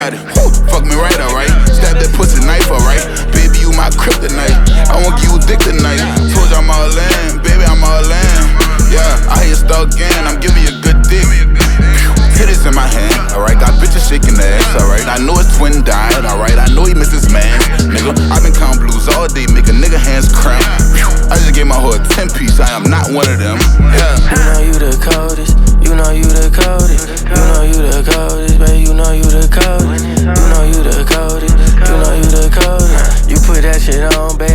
Fuck me right, alright. Stab that pussy knife, alright. Baby, you my kryptonite. I won't give you dick tonight. Told you I'm all in, baby, I'm all in. Yeah, I hear you stuck in, I'm giving you good dick. Titties in my hand, alright. Got bitches shaking their ass, alright. I know his twin died, alright. I know he missed his man, nigga. I've been counting blues all day, make a nigga hands cramp. I just gave my hoe a 10-piece, I am not one of them. Yeah. You know you the coldest, you know you the coldest. You know you the coldest, baby, you know you the coldest. You know you the coldest, you know you the coldest. You put that shit on, baby.